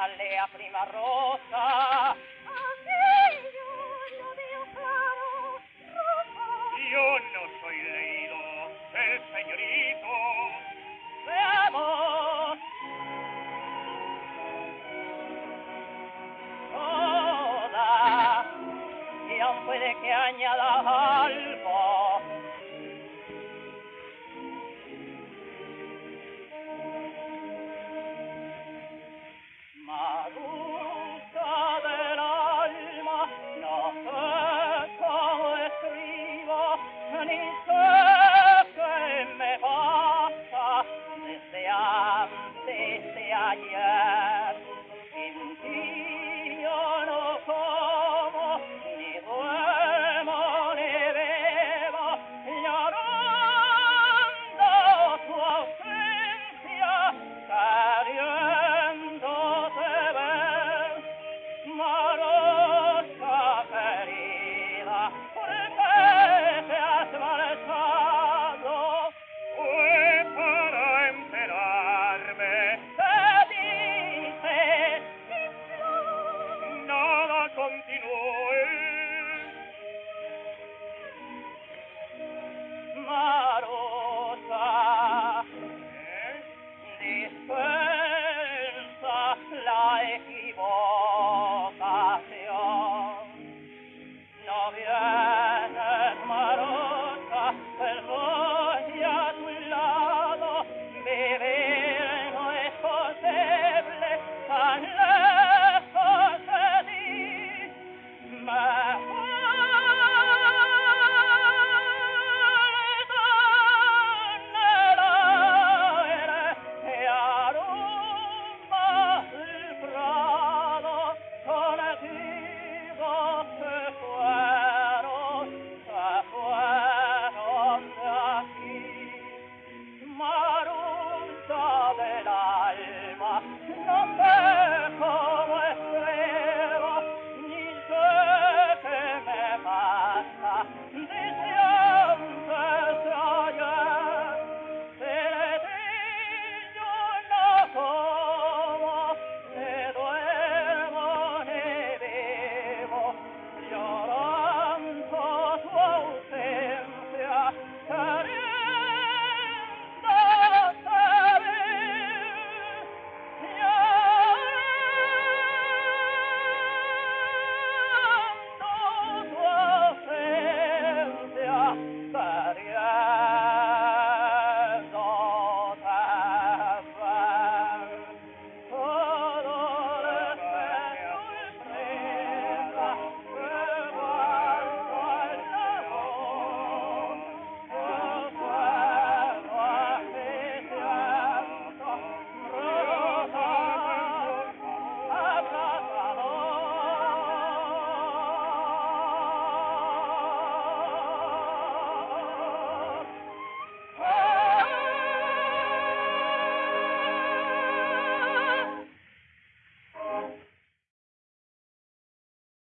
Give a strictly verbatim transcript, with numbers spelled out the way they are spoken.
allea prima rosa. Aquello lo veo claro, rosa. Yo no soy leído, el señorito. Veamos. Toda, y aún puede que añada algo. Maruja del alma, no sé cómo escribo, ni sé qué me pasa desde antes de ayer. Sin ti yo no como, ni duermo, ni bebo, llorando tu ausencia, queriéndote ver. Marosa querida, ¿por qué te has marchado? Fue para enterarme. ¿Qué dices? Nada continúe. Marosa, ¿Eh? dispensa la equivocación. No vienes, Marosa, pues voy a tu lado. Vivir no es posible tan lejos de ti. Me Maruja del alma, no sé cómo escribo, ni sé qué me pasa desde antes de ayer. Sin ti yo no como, ni duermo ni vivo, llorando tu ausencia, queriendo